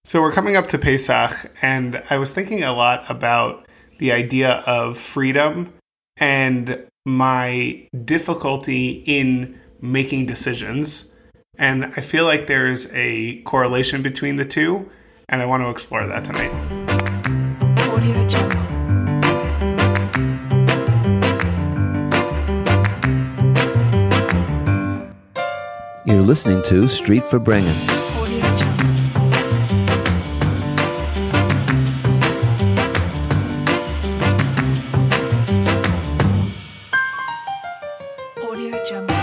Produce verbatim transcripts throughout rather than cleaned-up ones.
So we're coming up to Pesach, and I was thinking a lot about the idea of freedom and my difficulty in making decisions. And I feel like there's a correlation between the two, and I want to explore that tonight. Audio Jungle. You're listening to Street for Brengen. Audio Jungle. Audio Jungle.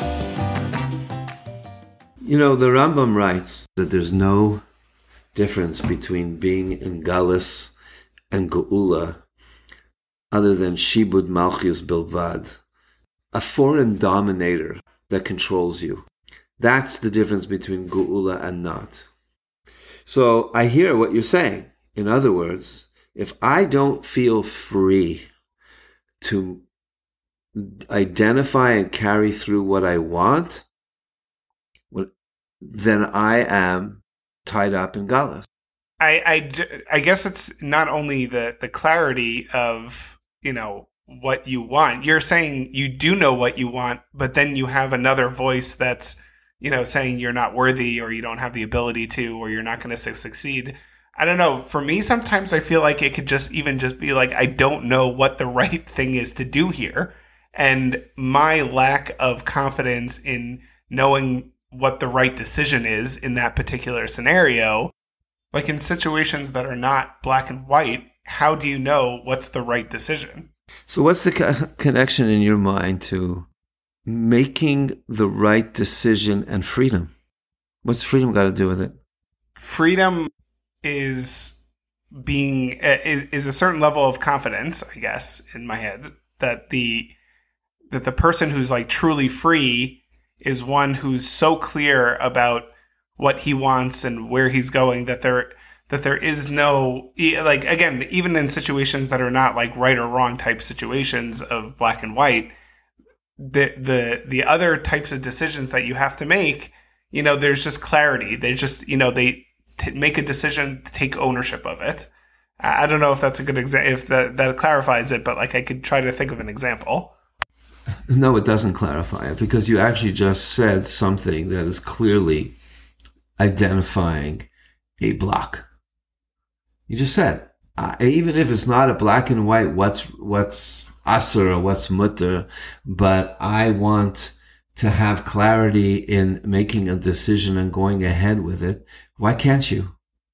You know, the Rambam writes that there's no difference between being in Galus and Geula other than Shibud Malchus Bilvad, a foreign dominator that controls you. That's the difference between Geula and not. So I hear what you're saying. In other words, if I don't feel free to identify and carry through what I want, then I am tied up in Galus. I, I, I guess it's not only the, the clarity of, you know, what you want. You're saying you do know what you want, but then you have another voice that's, you know, saying you're not worthy or you don't have the ability to, or you're not going to succeed. I don't know. For me, sometimes I feel like it could just even just be like, I don't know what the right thing is to do here. And my lack of confidence in knowing what the right decision is in that particular scenario, like in situations that are not black and white, how do you know what's the right decision? So what's the co- connection in your mind to making the right decision and freedom? What's freedom got to do with it? Freedom is being is, is a certain level of confidence, I guess, in my head, that the that the person who's like truly free is one who's so clear about what he wants and where he's going that there that there is no, like, again, even in situations that are not like right or wrong type situations of black and white, the the the other types of decisions that you have to make, you know, there's just clarity. They just, you know, they t- make a decision to take ownership of it. I don't know if that's a good example, if that, that clarifies it, but like I could try to think of an example. No, it doesn't clarify it, because you actually just said something that is clearly identifying a block. You just said, uh, even if it's not a black and white, what's what's asur or what's mutter, but I want to have clarity in making a decision and going ahead with it. Why can't you?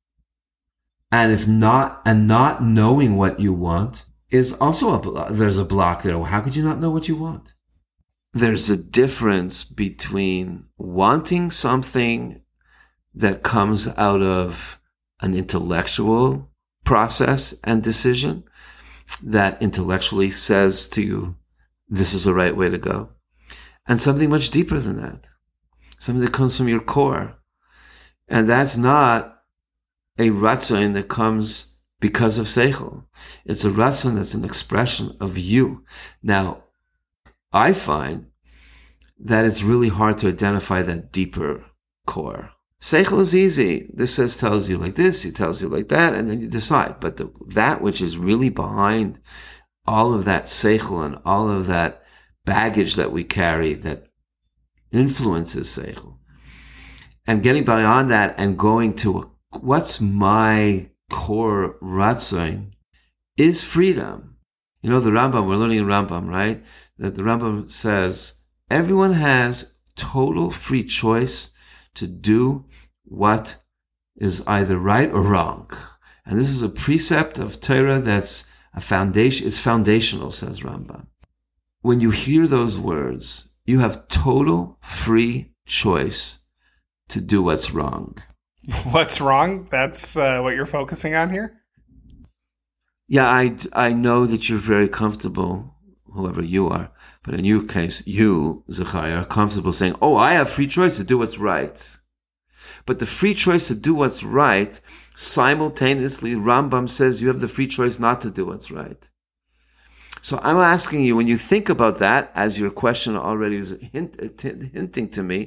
And if not, and not knowing what you want is also a block. There's a block there. How could you not know what you want? There's a difference between wanting something that comes out of an intellectual process and decision that intellectually says to you, this is the right way to go, and something much deeper than that, something that comes from your core. And that's not a ratzon that comes because of seichel. It's a ratzon that's an expression of you. Now, I find that it's really hard to identify that deeper core. Seichel is easy. This says tells you like this, it tells you like that, and then you decide. But the, that which is really behind all of that seichel and all of that baggage that we carry that influences seichel, and getting beyond that and going to a, what's my core ratzon is freedom. You know, the Rambam, we're learning in Rambam, right? That the Rambam says everyone has total free choice to do what is either right or wrong. And this is a precept of Torah that's a foundation, it's foundational, says Rambam. When you hear those words, you have total free choice to do what's wrong. What's wrong? That's uh, what you're focusing on here? Yeah, I, I know that you're very comfortable, whoever you are, but in your case, you, Zechariah, are comfortable saying, oh, I have free choice to do what's right. But the free choice to do what's right, simultaneously, Rambam says you have the free choice not to do what's right. So I'm asking you, when you think about that, as your question already is hint, hinting to me,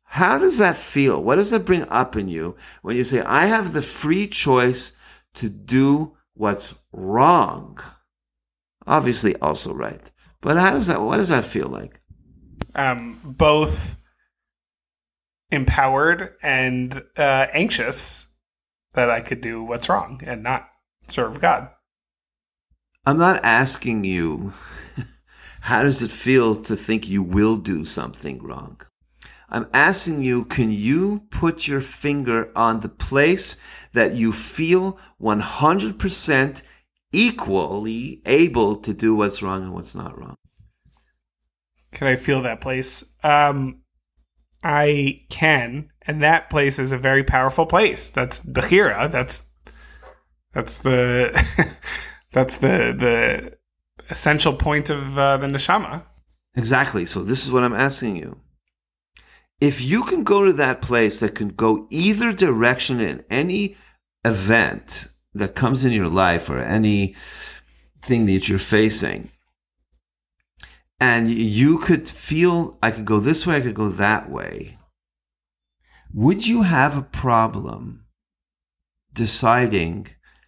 How does that feel? What does that bring up in you when you say, I have the free choice to do what's wrong? Obviously also right. But how does that, what does that feel like? Um, both empowered and uh, anxious that I could do what's wrong and not serve God. I'm not asking you, how does it feel to think you will do something wrong? I'm asking you, can you put your finger on the place that you feel one hundred percent equally able to do what's wrong and what's not wrong? Can I feel that place? Um, I can, and that place is a very powerful place. That's Bechira. That's that's the that's the the essential point of uh, the neshama. Exactly. So this is what I'm asking you. If you can go to that place that can go either direction in any event that comes in your life or any thing that you're facing, and you could feel, I could go this way, I could go that way, would you have a problem deciding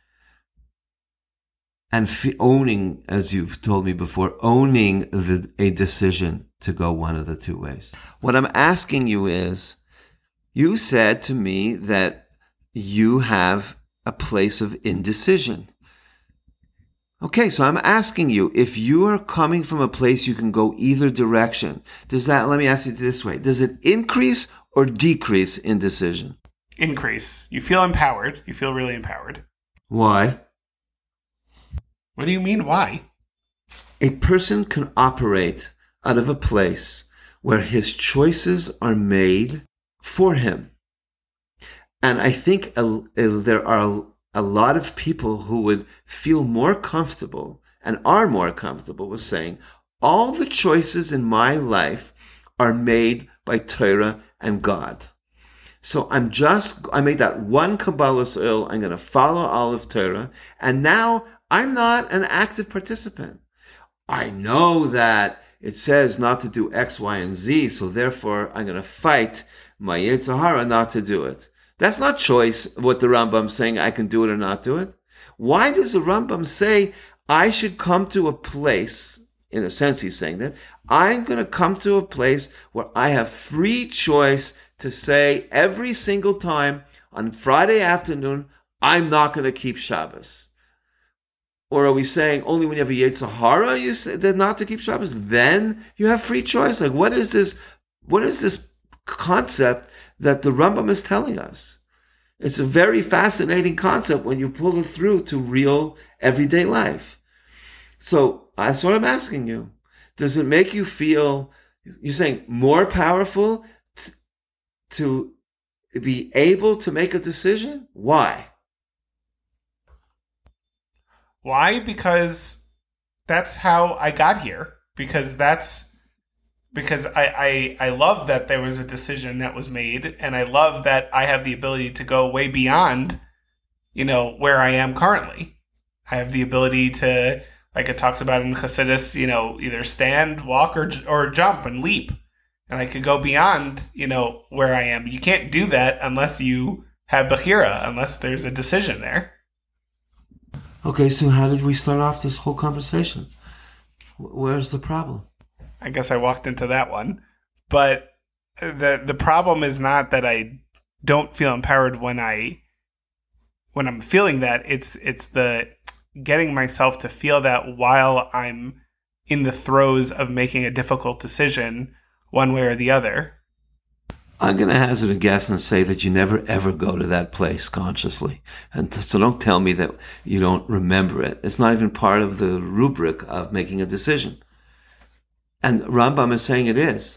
and f- owning, as you've told me before, owning the, a decision to go one of the two ways? What I'm asking you is, you said to me that you have a place of indecision. Okay, so I'm asking you, if you are coming from a place you can go either direction, does that, let me ask you this way, does it increase or decrease indecision? Increase. You feel empowered. You feel really empowered. Why? What do you mean, why? A person can operate out of a place where his choices are made for him. And I think a, a, there are a lot of people who would feel more comfortable and are more comfortable with saying, all the choices in my life are made by Torah and God. So I'm just, I made that one Kabbalah's oil, I'm going to follow all of Torah, and now I'm not an active participant. I know that it says not to do X, Y, and Z, so therefore I'm going to fight my Yetzer Hara not to do it. That's not choice, what the Rambam's saying, I can do it or not do it. Why does the Rambam say I should come to a place, in a sense he's saying that, I'm going to come to a place where I have free choice to say every single time on Friday afternoon, I'm not going to keep Shabbos? Or are we saying only when you have a Yetzer Hara you say that not to keep Shabbos, then you have free choice? Like, what is this, what is this concept that the Rambam is telling us? It's a very fascinating concept when you pull it through to real everyday life. So that's what I'm asking you. Does it make you feel, you're saying, more powerful t- to be able to make a decision? Why? Why? Because that's how I got here. Because that's because I, I I love that there was a decision that was made, and I love that I have the ability to go way beyond, you know, where I am currently. I have the ability to, like it talks about in Chassidus, you know, either stand, walk, or or jump and leap, and I could go beyond, you know, where I am. You can't do that unless you have Bechira, unless there's a decision there. Okay, so how did we start off this whole conversation? Where's the problem? I guess I walked into that one. But the the problem is not that I don't feel empowered when I when I'm feeling that. It's it's the getting myself to feel that while I'm in the throes of making a difficult decision one way or the other. I'm going to hazard a guess and say that you never ever go to that place consciously. And so don't tell me that you don't remember it. It's not even part of the rubric of making a decision. And Rambam is saying it is.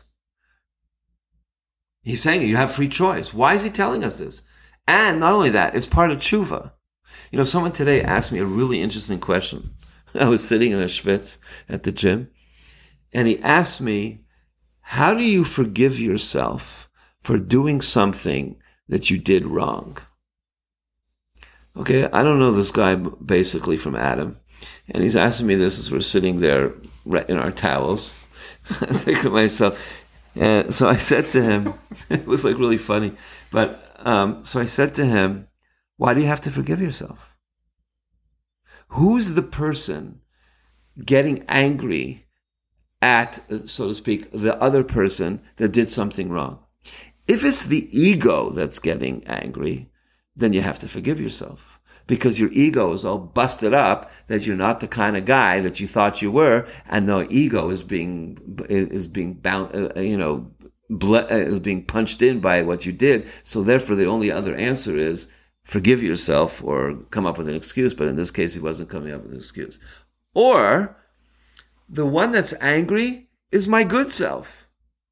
He's saying you have free choice. Why is he telling us this? And not only that, it's part of tshuva. You know, someone today asked me a really interesting question. I was sitting in a schwitz at the gym, and he asked me, how do you forgive yourself for doing something that you did wrong? Okay, I don't know this guy basically from Adam. And he's asking me this as we're sitting there in our towels. I think to myself, And so I said to him, it was like really funny, but um, so I said to him, why do you have to forgive yourself? Who's the person getting angry at, so to speak, the other person that did something wrong? If it's the ego that's getting angry, then you have to forgive yourself. Because your ego is all busted up that you're not the kind of guy that you thought you were, and the ego is being is being bound, uh, you know, ble- uh, is being punched in by what you did. So therefore, the only other answer is forgive yourself or come up with an excuse. But in this case, he wasn't coming up with an excuse. Or the one that's angry is my good self.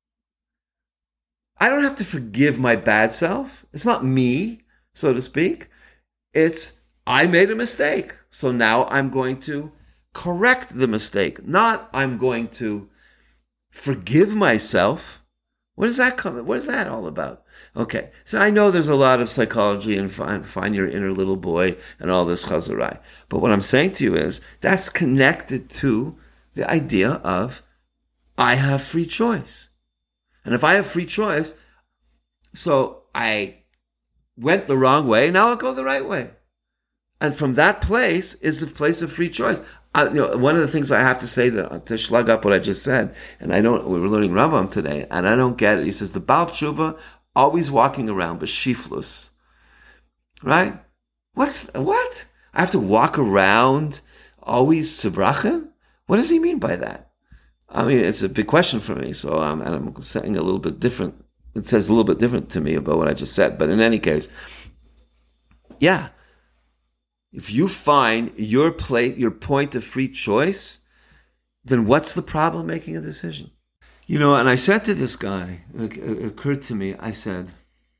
I don't have to forgive my bad self. It's not me, so to speak. It's I made a mistake, so now I'm going to correct the mistake. Not I'm going to forgive myself. What does that come? What is that all about? Okay, so I know there's a lot of psychology and find, find your inner little boy and all this chazarai. But what I'm saying to you is that's connected to the idea of I have free choice. And if I have free choice, so I went the wrong way, now I'll go the right way. And from that place is the place of free choice. I, you know, one of the things I have to say that, to slug up what I just said, and I don't, we were learning Rambam today, and I don't get it. He says, the Baal Tshuva always walking around b'shiflus. Right? What's, what? I have to walk around always sibracha? What does he mean by that? I mean, it's a big question for me, so I'm, I'm saying a little bit different. It says a little bit different to me about what I just said. But in any case, yeah. If you find your play, your point of free choice, then what's the problem making a decision? You know, and I said to this guy, it, it occurred to me, I said,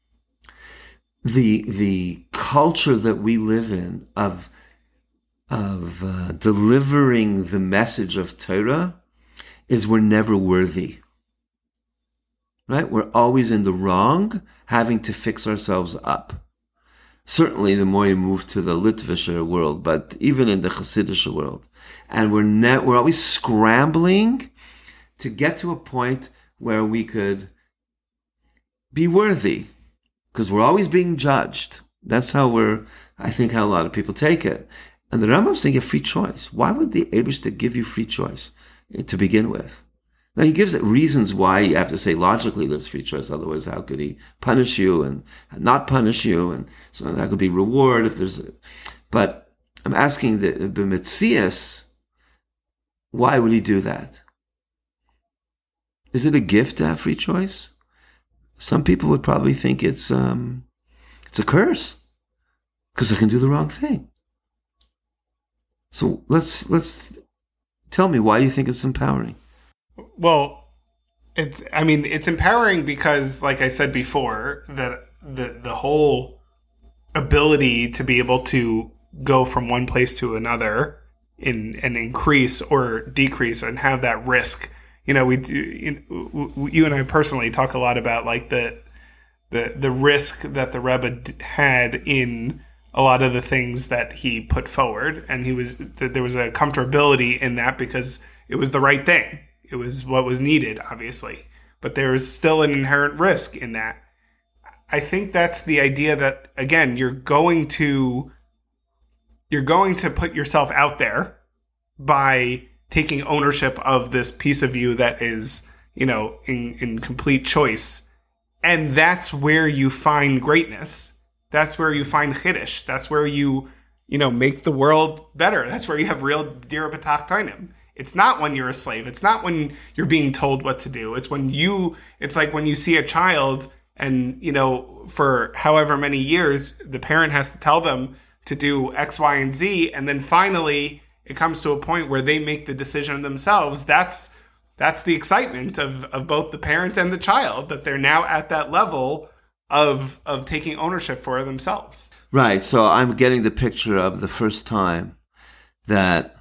the the culture that we live in of, of uh, delivering the message of Torah is we're never worthy. Right? We're always in the wrong, having to fix ourselves up. Certainly, the more you move to the Litvischer world, but even in the Hasidic world. And we're ne- we're always scrambling to get to a point where we could be worthy. Because we're always being judged. That's how we're, I think, how a lot of people take it. And the Rambam's saying a free choice. Why would the Eibishter give you free choice to begin with? Now, he gives it reasons why you have to say logically there's free choice. Otherwise, how could he punish you and not punish you? And so that could be reward if there's a, but I'm asking the B'metzias, why would he do that? Is it a gift to have free choice? Some people would probably think it's, um, it's a curse because I can do the wrong thing. So let's, let's tell me, why do you think it's empowering? Well, it's, I mean, it's empowering because, like I said before, that the the whole ability to be able to go from one place to another in and increase or decrease and have that risk. You know, we do, you, you and I personally talk a lot about like the the the risk that the Rebbe had in a lot of the things that he put forward, and he was there was a comfortability in that because it was the right thing. It was what was needed, obviously. But there's still an inherent risk in that. I think that's the idea that, again, you're going to you're going to put yourself out there by taking ownership of this piece of you that is, you know, in, in complete choice. And that's where you find greatness. That's where you find chiddush. That's where you, you know, make the world better. That's where you have real dira b'tach tainim. It's not when you're a slave. It's not when you're being told what to do. It's when you, it's like when you see a child and, you know, for however many years, the parent has to tell them to do X, Y, and Z. And then finally it comes to a point where they make the decision themselves. That's, that's the excitement of, of both the parent and the child, that they're now at that level of, of taking ownership for themselves. Right. So I'm getting the picture of the first time that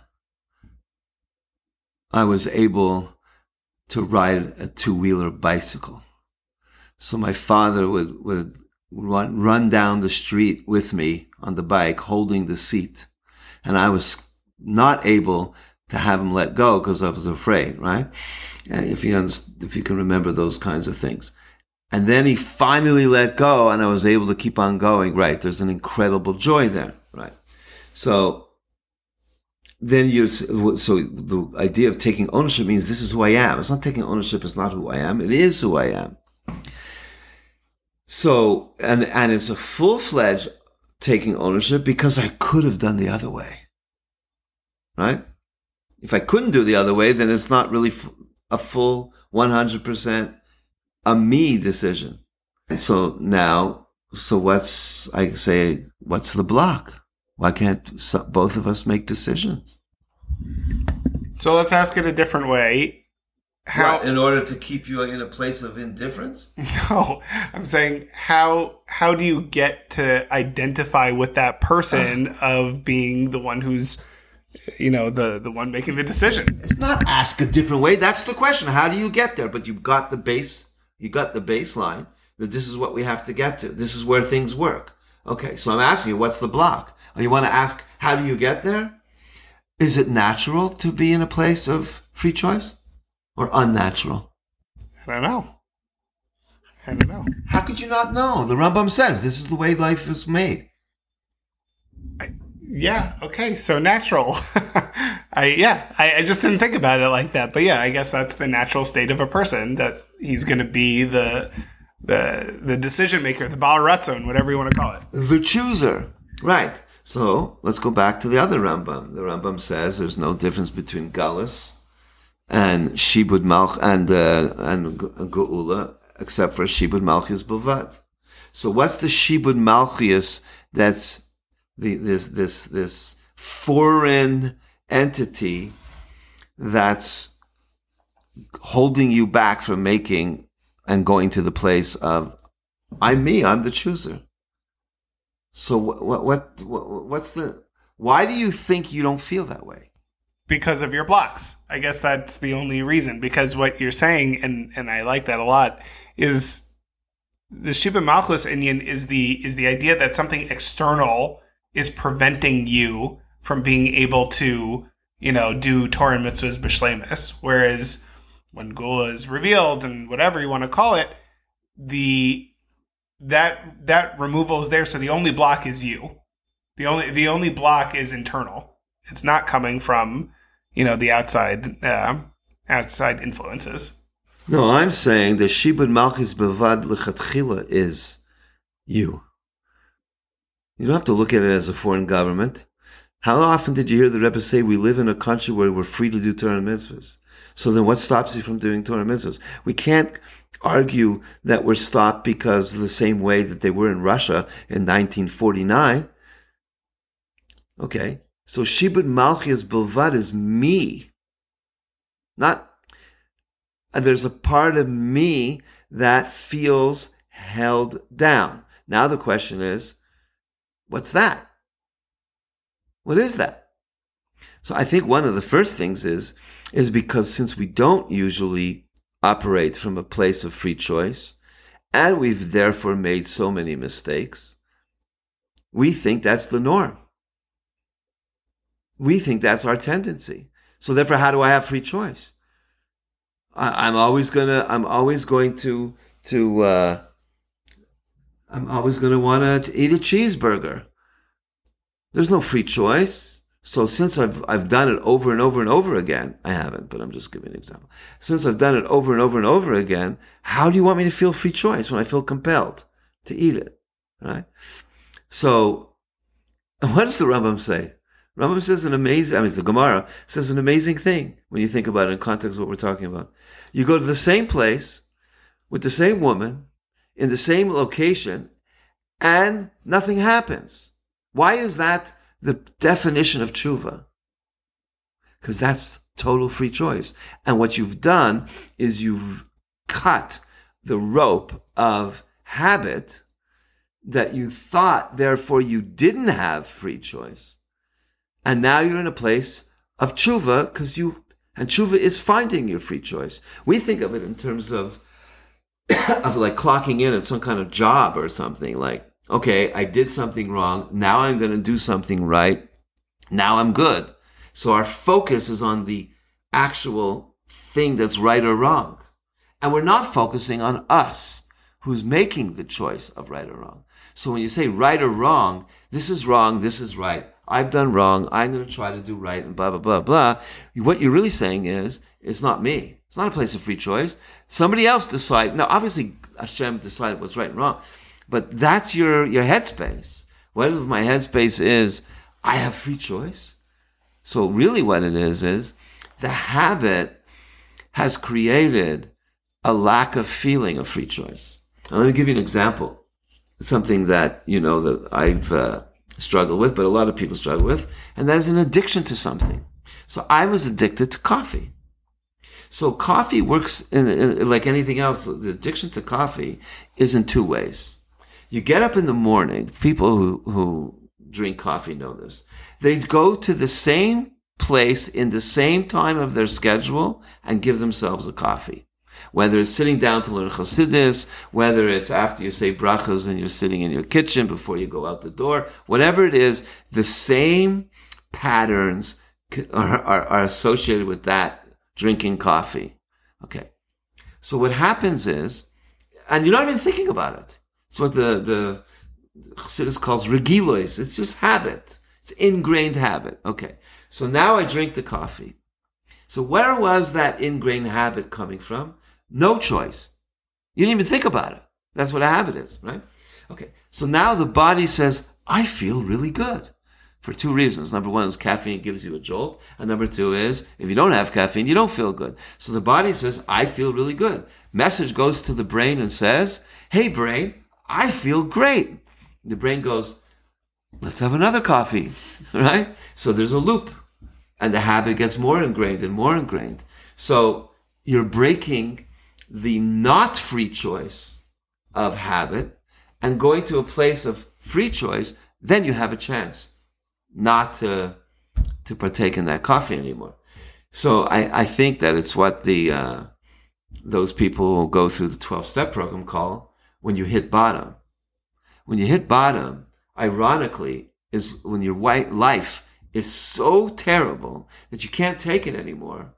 I was able to ride a two-wheeler bicycle. So my father would, would run, run down the street with me on the bike, holding the seat. And I was not able to have him let go because I was afraid, right? And if you understand, if you can remember those kinds of things. And then he finally let go, and I was able to keep on going. Right? There's an incredible joy there, right? So then you, so the idea of taking ownership means this is who I am. It's not taking ownership. It's not who I am. It is who I am. So, and and it's a full-fledged taking ownership because I could have done the other way, right? If I couldn't do the other way, then it's not really a full one hundred percent a me decision. And so now, so what's, I say, what's the block? Why can't both of us make decisions? So let's ask it a different way. How, what, in order to keep you in a place of indifference? No, I'm saying how how do you get to identify with that person uh, of being the one who's, you know, the, the one making the decision? It's not ask a different way. That's the question. How do you get there? But you've got the base, you got the baseline that this is what we have to get to. This is where things work. Okay, so I'm asking you, what's the block? And you want to ask, how do you get there? Is it natural to be in a place of free choice or unnatural? I don't know. I don't know. How could you not know? The Rambam says this is the way life is made. I, yeah, okay, so natural. I yeah, I, I just didn't think about it like that. But yeah, I guess that's the natural state of a person, that he's going to be the the the decision maker, the Baal Ratzon, whatever you want to call it. The chooser. Right. So let's go back to the other Rambam. The Rambam says there's no difference between Galus and Shibud Malch and uh, and Geula, except for Shibud Malchus Bavad. So what's the Shibud Malchus that's the this this this foreign entity that's holding you back from making and going to the place of I'm me, I'm the chooser. So what, what, what, what's the, why do you think you don't feel that way? Because of your blocks. I guess that's the only reason. Because what you're saying, and, and I like that a lot, is the Shibud Malchus Inyan is the, is the idea that something external is preventing you from being able to, you know, do Torah and mitzvahs b'shleimus. Whereas when Geula is revealed and whatever you want to call it, the, that that removal is there, so the only block is you. The only the only block is internal. It's not coming from, you know, the outside uh, outside influences. No, I'm saying the Shibud Malchus Bavad L'chatchila is you. You don't have to look at it as a foreign government. How often did you hear the Rebbe say we live in a country where we're free to do Torah and mitzvahs? So then what stops you from doing Torah and mitzvahs? We can't argue that we're stopped because the same way that they were in Russia in nineteen forty-nine. Okay, so Shibud Malchus Bilvad is me. Not, there's a part of me that feels held down. Now the question is, what's that? What is that? So I think one of the first things is, is because since we don't usually operate from a place of free choice, and we've therefore made so many mistakes, we think that's the norm. We think that's our tendency. So therefore, how do I have free choice? I, I'm always gonna. I'm always going to to. Uh, I'm always going to want to eat a cheeseburger. There's no free choice. So since I've I've done it over and over and over again, I haven't, but I'm just giving an example. Since I've done it over and over and over again, how do you want me to feel free choice when I feel compelled to eat it? Right? So, what does the Rambam say? Rambam says an amazing, I mean, it's the Gemara, says an amazing thing when you think about it in context of what we're talking about. You go to the same place with the same woman in the same location and nothing happens. Why is that the definition of tshuva? Because that's total free choice. And what you've done is you've cut the rope of habit that you thought, therefore, you didn't have free choice. And now you're in a place of tshuva, because you, and tshuva is finding your free choice. We think of it in terms of, of like clocking in at some kind of job or something, like, okay, I did something wrong. Now I'm going to do something right. Now I'm good. So our focus is on the actual thing that's right or wrong. And we're not focusing on us, who's making the choice of right or wrong. So when you say right or wrong, this is wrong, this is right. I've done wrong, I'm going to try to do right, and blah, blah, blah, blah. What you're really saying is, it's not me. It's not a place of free choice. Somebody else decided. Now, obviously, Hashem decided what's right and wrong. But that's your, your headspace. What if my headspace is, I have free choice? So really what it is, is the habit has created a lack of feeling of free choice. Now, let me give you an example. Something that, you know, that I've uh, struggled with, but a lot of people struggle with, and that is an addiction to something. So I was addicted to coffee. So coffee works in, in, like anything else. The addiction to coffee is in two ways. You get up in the morning. People who, who drink coffee know this. They go to the same place in the same time of their schedule and give themselves a coffee. Whether it's sitting down to learn Chassidus, whether it's after you say brachas and you're sitting in your kitchen before you go out the door, whatever it is, the same patterns are, are, are associated with that drinking coffee. Okay. So what happens is, and you're not even thinking about it. It's what the, the Chassidus calls regilos. It's just habit. It's ingrained habit. Okay. So now I drink the coffee. So where was that ingrained habit coming from? No choice. You didn't even think about it. That's what a habit is, right? Okay. So now the body says, I feel really good. For two reasons. Number one is caffeine gives you a jolt. And number two is, if you don't have caffeine, you don't feel good. So the body says, I feel really good. Message goes to the brain and says, hey brain, I feel great. The brain goes, let's have another coffee, right? So there's a loop. And the habit gets more ingrained and more ingrained. So you're breaking the not free choice of habit and going to a place of free choice, then you have a chance not to to partake in that coffee anymore. So I, I think that it's what the uh, those people who go through the twelve-step program call when you hit bottom. When you hit bottom, ironically, is when your white life is so terrible that you can't take it anymore.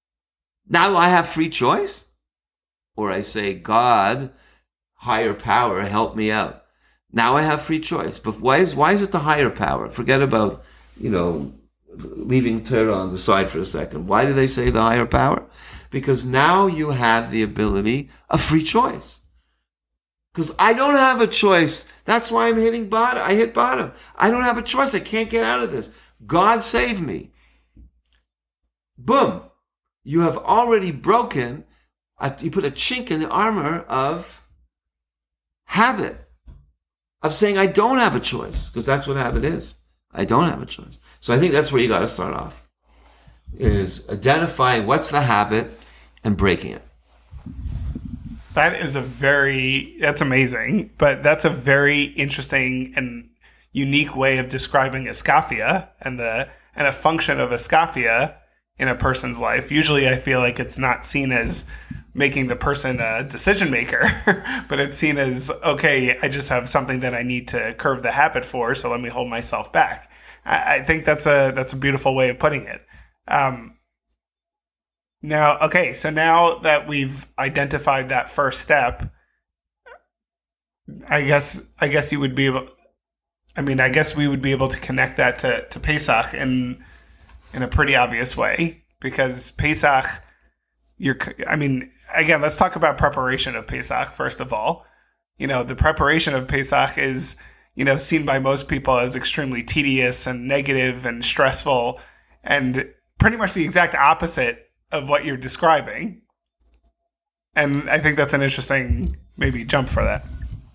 Now I have free choice? Or I say, God, higher power, help me out. Now I have free choice. But why is why is it the higher power? Forget about, you know, leaving Torah on the side for a second. Why do they say the higher power? Because now you have the ability of free choice. Because I don't have a choice. That's why I'm hitting bottom. I hit bottom. I don't have a choice. I can't get out of this. God save me. Boom. You have already broken, you put a chink in the armor of habit. Of saying I don't have a choice, because that's what habit is. I don't have a choice. So I think that's where you got to start off, is identifying what's the habit and breaking it. That is a very, that's amazing, but that's a very interesting and unique way of describing iskaphia and the and a function of iskaphia in a person's life. Usually I feel like it's not seen as making the person a decision maker, but it's seen as, okay, I just have something that I need to curb the habit for, so let me hold myself back. I, I think that's a that's a beautiful way of putting it. Um, now, okay, so now that we've identified that first step, I guess I guess you would be able. I mean, I guess we would be able to connect that to, to Pesach in in a pretty obvious way, because Pesach, you're. I mean. Again, let's talk about preparation of Pesach, first of all. You know, the preparation of Pesach is, you know, seen by most people as extremely tedious and negative and stressful, and pretty much the exact opposite of what you're describing. And I think that's an interesting, maybe, jump for that.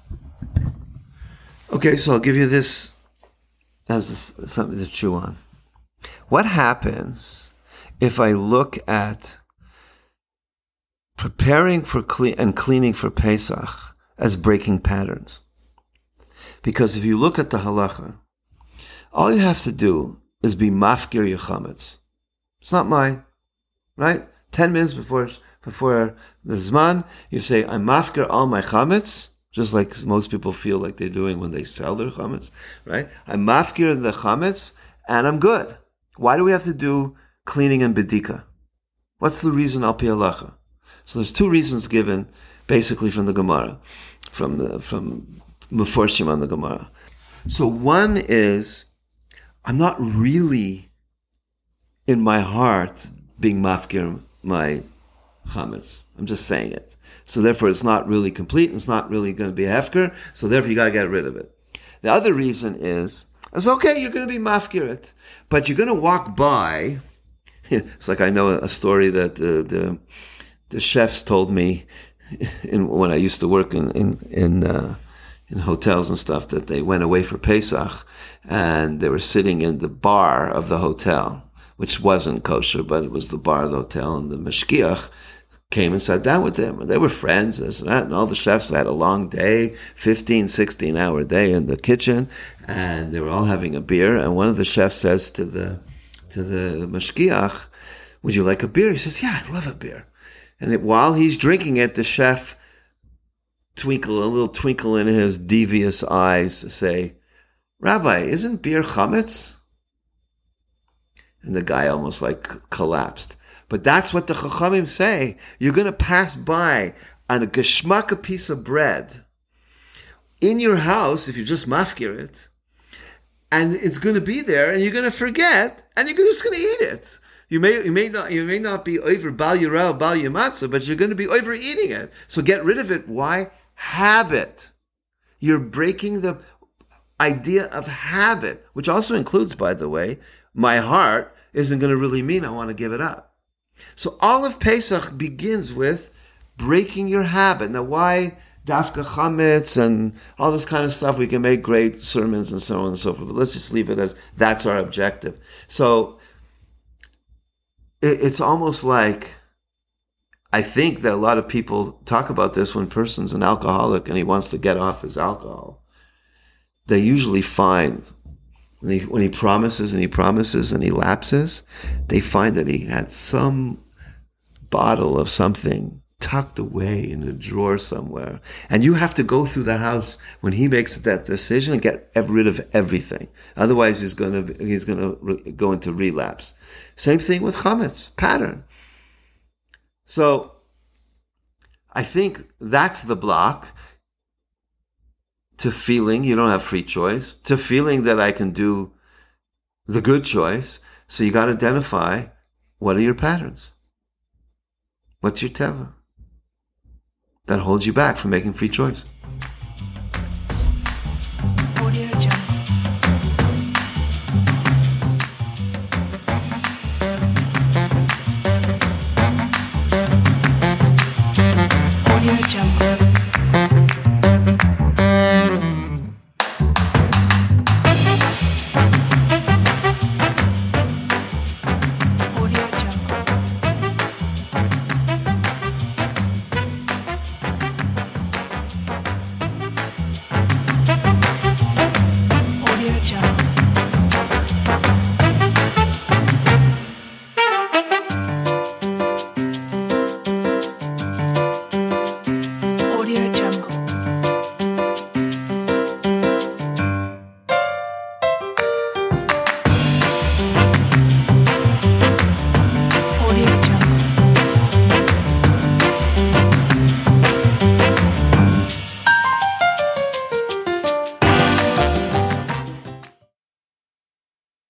Okay, so I'll give you this as a, something to chew on. What happens if I look at preparing for clean and cleaning for Pesach as breaking patterns? Because if you look at the halacha, all you have to do is be mafkir your chametz. It's not mine, right? Ten minutes before before the zman, you say, I'm mafkir all my chametz, just like most people feel like they're doing when they sell their chametz, right? I'm mafkir the chametz, and I'm good. Why do we have to do cleaning and bedika? What's the reason al pi halacha? So there's two reasons given, basically from the Gemara, from the from Meforshim on the Gemara. So one is, I'm not really in my heart being mafkir my chametz. I'm just saying it. So therefore it's not really complete, and it's not really going to be a hefker, so therefore you got to get rid of it. The other reason is, it's okay, you're going to be mafkir it, but you're going to walk by. It's like I know a story that the the, the chefs told me in, when I used to work in in in, uh, in hotels and stuff, that they went away for Pesach and they were sitting in the bar of the hotel, which wasn't kosher, but it was the bar of the hotel, and the mashkiach came and sat down with them. They were friends, this and that, and all the chefs had a long day, fifteen, sixteen hour day in the kitchen, and they were all having a beer, and one of the chefs says to the to the mashkiach, would you like a beer? He says, yeah, I'd love a beer. And it, while he's drinking it, the chef twinkle, a little twinkle in his devious eyes to say, Rabbi, isn't beer chametz? And the guy almost like collapsed. But that's what the Chachamim say. You're going to pass by on a geschmacka piece of bread in your house, if you just mafkir it, and it's going to be there, and you're going to forget, and you're just going to eat it. You may you may not you may not be over bal yirah, bal yamatzah, but you're going to be over eating it. So get rid of it. Why? Habit. You're breaking the idea of habit, which also includes, by the way, my heart isn't going to really mean I want to give it up. So all of Pesach begins with breaking your habit. Now, why dafka chametz and all this kind of stuff? We can make great sermons and so on and so forth, but let's just leave it as that's our objective. So it, it's almost like, I think that a lot of people talk about this when a person's an alcoholic and he wants to get off his alcohol. They usually find, when he, when he promises and he promises and he lapses, they find that he had some bottle of something tucked away in a drawer somewhere. And you have to go through the house when he makes that decision and get rid of everything. Otherwise, he's going to he's going to re- go into relapse. Same thing with chametz, pattern. So I think that's the block to feeling you don't have free choice, to feeling that I can do the good choice. So you got to identify, what are your patterns? What's your teva that holds you back from making free choice?